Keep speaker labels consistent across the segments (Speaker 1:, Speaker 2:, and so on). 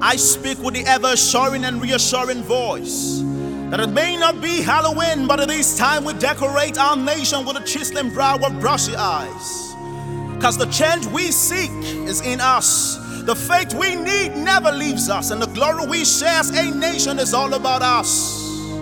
Speaker 1: I speak with the ever-assuring and reassuring voice that it may not be Halloween, but it is time we decorate our nation with a chiseling brow or brushy eyes. Cause the change we seek is in us. The faith we need never leaves us, and the glory we share as a nation is all about us.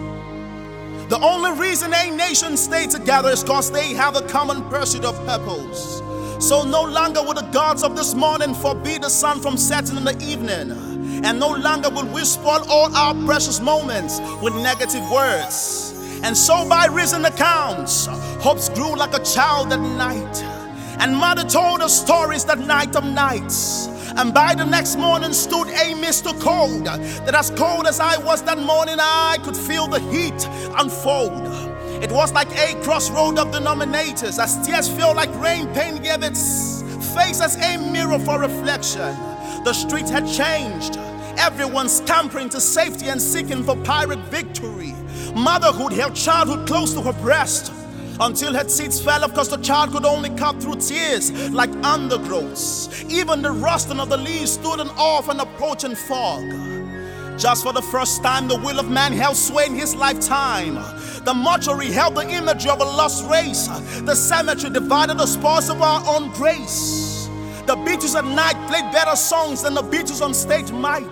Speaker 1: The only reason a nation stays together is cause they have a common pursuit of purpose. So no longer will the gods of this morning forbid the sun from setting in the evening, and no longer will we spoil all our precious moments with negative words. And so by recent accounts, hopes grew like a child at night, and mother told us stories that night of nights. And by the next morning stood a Mr. Cold, that as cold as I was that morning, I could feel the heat unfold. It was like a crossroad of denominators, as tears fell like rain, pain gave its face as a mirror for reflection. The street had changed, everyone scampering to safety and seeking for pirate victory. Motherhood held childhood close to her breast, until her seeds fell off, cause the child could only cut through tears like undergrowths. Even the rusting of the leaves stood in awe of an approaching fog. Just for the first time, the will of man held sway in his lifetime. The mortuary held the image of a lost race. The cemetery divided the spoils of our own grace. The beaches at night played better songs than the beaches on stage might.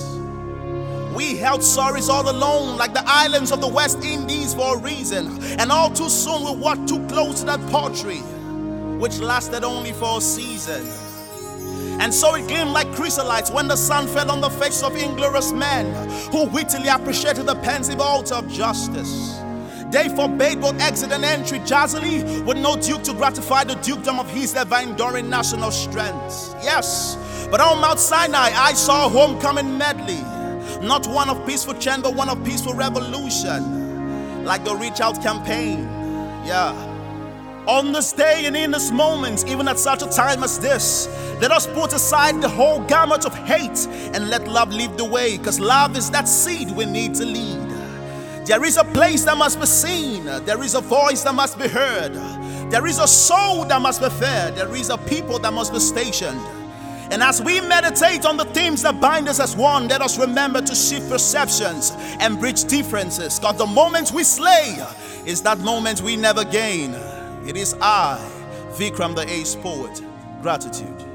Speaker 1: We held sorries all alone, like the islands of the West Indies for a reason. And all too soon we walked too close to that pottery, which lasted only for a season. And so it gleamed like chrysolites when the sun fell on the faces of inglorious men who wittily appreciated the pensive altar of justice. They forbade both exit and entry jazzily, with no duke to gratify the dukedom of his ever-enduring national strength. Yes, but on Mount Sinai I saw a homecoming medley. Not one of peaceful change, but one of peaceful revolution. Like the Reach Out campaign, yeah. On this day and in this moment, even at such a time as this, let us put aside the whole gamut of hate and let love lead the way, cause love is that seed we need to lead. There is a place that must be seen, there is a voice that must be heard, there is a soul that must be fed, there is a people that must be stationed. And as we meditate on the themes that bind us as one, let us remember to shift perceptions and bridge differences, cause the moment we slay is that moment we never gain. It is I, Vikram the Ace Poet. Gratitude.